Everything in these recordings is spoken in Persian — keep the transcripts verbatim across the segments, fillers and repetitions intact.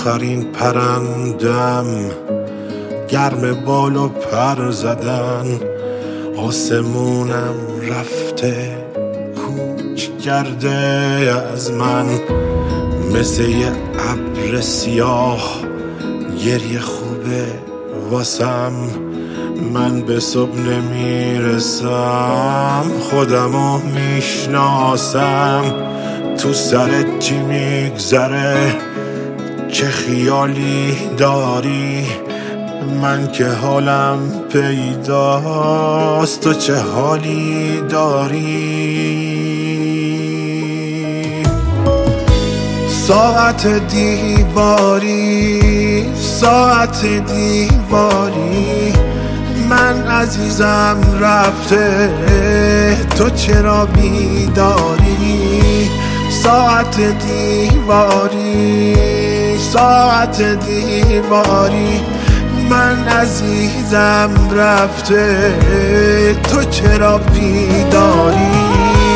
آخرین پرندم، گرم بال و پر زدن. آسمونم رفته کوچ کرده از من، مثل یه ابر سیاه گریه خوبه واسم. من به صبح نمیرسم، خودمو میشناسم. تو سرت چی میگذره، چه خیالی داری؟ من که حالم پیداست، تو چه حالی داری؟ ساعت دیواری، ساعت دیواری، من عزیزم رفته، تو چرا بیداری؟ ساعت دیواری، ساعت دیواری، من عزیزم رفته، تو چرا بیداری؟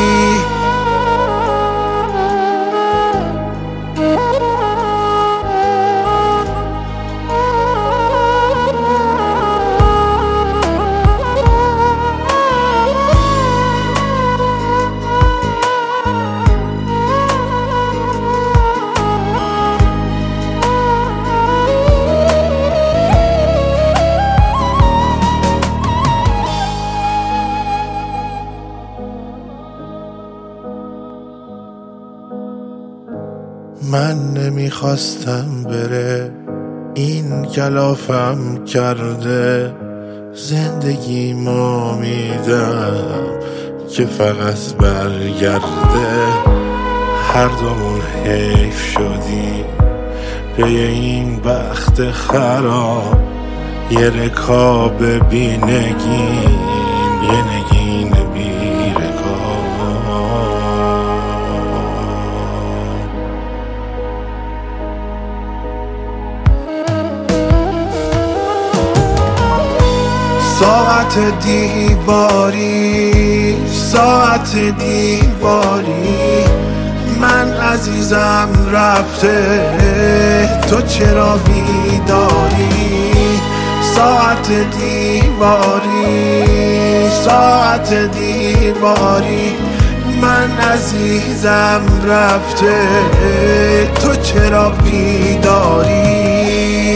من نمیخواستم بره، این کلافم کرده. زندگیمو میدم که فقط برگرده. هر دومون حیف شدی به این بخت خراب. یه رکاب بی نگین، یه نگین بی رکاب. ساعت دیواری، ساعت دیواری، من عزیزم رفته، تو چرا بیداری؟ ساعت دیواری، ساعت دیواری، من عزیزم رفته، تو چرا بیداری؟